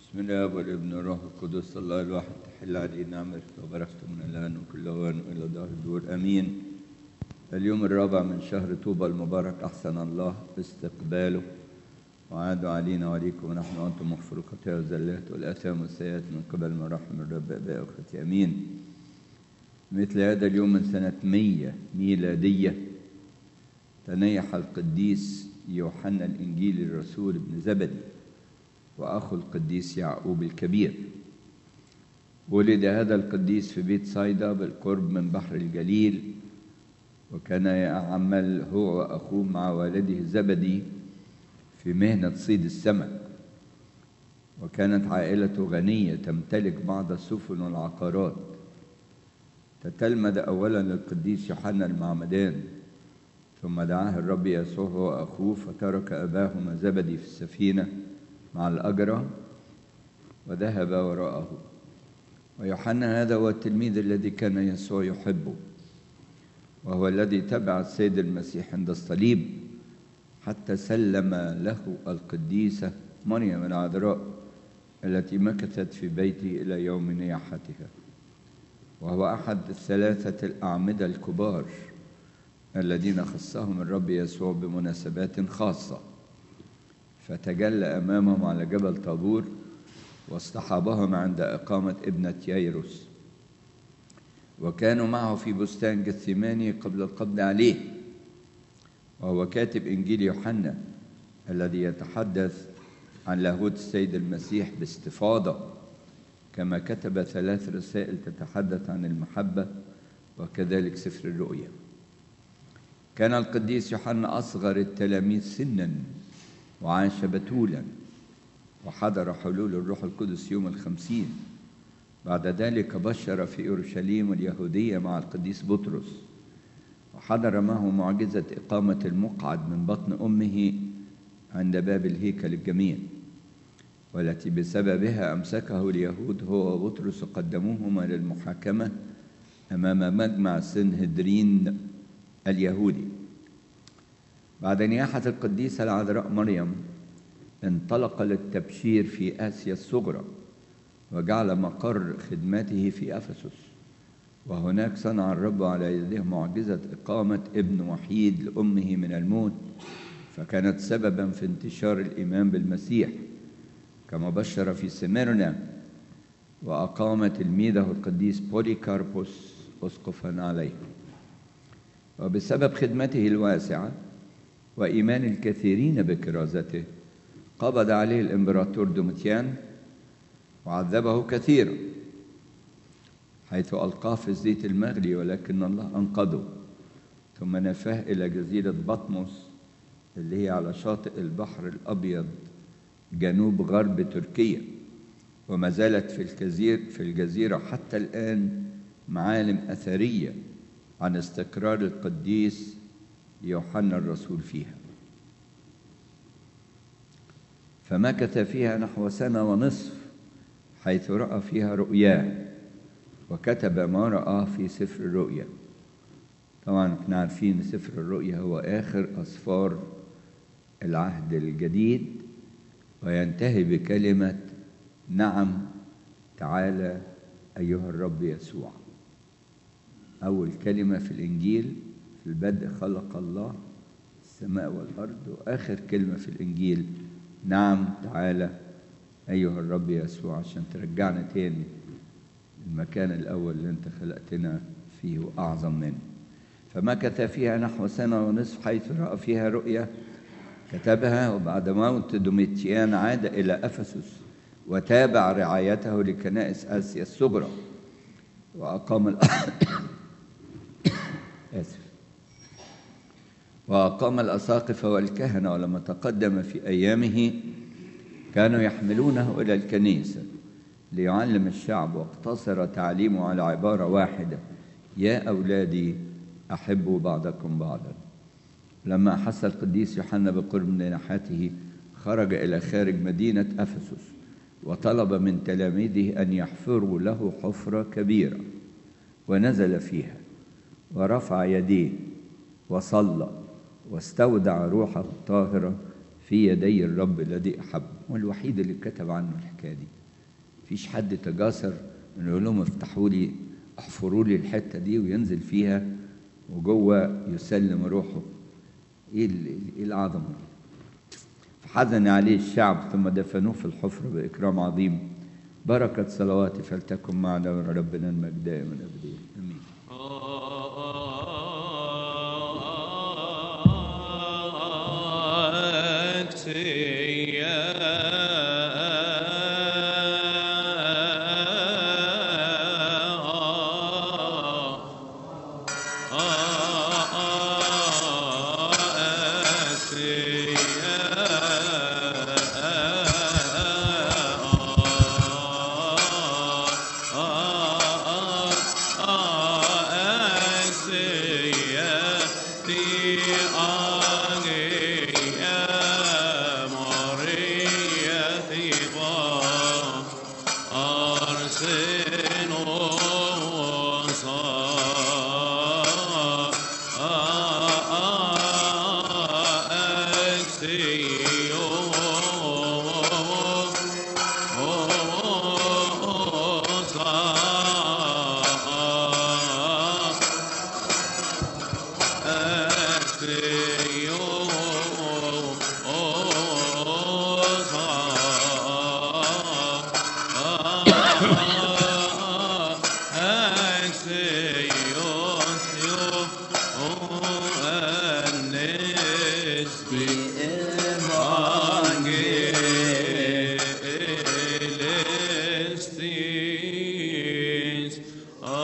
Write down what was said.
بسم الله والابن والروح القدس الله الواحد تحل علينا نعمته وبركته من الآن وكل أوان وإلى دهر الدور آمين. اليوم الرابع من شهر طوبى المبارك أحسن الله باستقباله وعاد علينا وعليكم ونحن وأنتم مغفور الخطايا والزلات والآثام والسيئات من قبل مراحم الرب آبائي وأخوتي آمين. مثل هذا اليوم من سنة 100 ميلادية تنيح القديس يوحنا الإنجيلي الرسول ابن زبدي وأخو القديس يعقوب الكبير. ولد هذا القديس في بيت صيدا بالقرب من بحر الجليل، وكان يعمل هو وأخوه مع والده زبدي في مهنة صيد السمك، وكانت عائلته غنية تمتلك بعض السفن والعقارات. تتلمذ أولا للقديس يوحنا المعمدان، ثم دعاه الرب يسوع هو وأخوه فترك أباهما زبدي في السفينة مع الأجرة وذهب وراءه. ويوحنا هذا هو التلميذ الذي كان يسوع يحبه، وهو الذي تبع السيد المسيح عند الصليب حتى سلم له القديسة مريم العذراء التي مكثت في بيته إلى يوم نياحتها. وهو أحد الثلاثة الأعمدة الكبار الذين خصهم الرب يسوع بمناسبات خاصة، فتجلى أمامهم على جبل طابور واصطحبهم عند إقامة ابنة يايروس، وكانوا معه في بستان جثيماني قبل القبض عليه. وهو كاتب إنجيل يوحنا الذي يتحدث عن لاهوت السيد المسيح باستفاضة، كما كتب 3 رسائل تتحدث عن المحبة، وكذلك سفر الرؤيا. كان القديس يوحنا أصغر التلاميذ سناً وعاش بتولا، وحضر حلول الروح القدس يوم 50. بعد ذلك بشر في أورشليم اليهودية مع القديس بطرس، وحضر معه معجزة إقامة المقعد من بطن أمه عند باب الهيكل الجميل، والتي بسببها أمسكه اليهود هو وبطرس وقدموهما للمحاكمة أمام مجمع سنهدرين اليهودي. بعد نياحة القديسة العذراء مريم انطلق للتبشير في آسيا الصغرى، وجعل مقر خدمته في أفسس، وهناك صنع الرب على يده معجزة إقامة ابن وحيد لأمه من الموت، فكانت سببا في انتشار الإيمان بالمسيح. كما بشر في سميرنا وأقام تلميذه القديس بوليكاربوس أسقفا عليه. وبسبب خدمته الواسعة وإيمان الكثيرين بكرازته قبض عليه الإمبراطور دوميتيان وعذبه كثيرا، حيث ألقاه في الزيت المغلي، ولكن الله أنقذه، ثم نفاه إلى جزيرة بطمس اللي هي على شاطئ البحر الأبيض جنوب غرب تركيا. وما زالت في الجزيرة حتى الآن معالم أثرية عن استقرار القديس يوحنا الرسول فيها. فمكث فيها نحو 1.5 سنة حيث رأى فيها رؤياه، وكتب ما رآه في سفر الرؤيا. طبعا احنا عارفين سفر الرؤيا هو آخر أسفار العهد الجديد، وينتهي بكلمة نعم تعالى أيها الرب يسوع. أول كلمة في الإنجيل في البدء خلق الله السماء والأرض، وآخر كلمة في الإنجيل نعم تعالى أيها الرب يسوع، عشان ترجعنا تاني المكان الأول اللي أنت خلقتنا فيه وأعظم منه. فمكث فيها نحو 1.5 سنة حيث رأى فيها رؤيا كتبها. وبعد موت دوميتيان عاد إلى أفسس وتابع رعايته لكنائس آسيا الصغرى، وأقام الأساقفة والكهنة. ولما تقدم في أيامه كانوا يحملونه إلى الكنيسة ليعلم الشعب، واقتصر تعليمه على عبارة واحدة: يا أولادي أحبوا بعضكم بعضا. لما أحس القديس يوحنا بقرب نياحته خرج إلى خارج مدينة أفسس، وطلب من تلاميذه أن يحفروا له حفرة كبيرة، ونزل فيها ورفع يديه وصلى واستودع روحه الطاهرة في يدي الرب الذي أحبه. والوحيد اللي كتب عنه الحكاية دي مفيش حد تجاسر انه يقول لهم افتحوا لي، احفروا لي الحته دي وينزل فيها وجوه يسلم روحه. ايه العظمه دي؟ فحزن عليه الشعب ثم دفنوه في الحفره باكرام عظيم. بركه صلواتي فلتكن معنا وربنا المجد دائما ابديا امين. See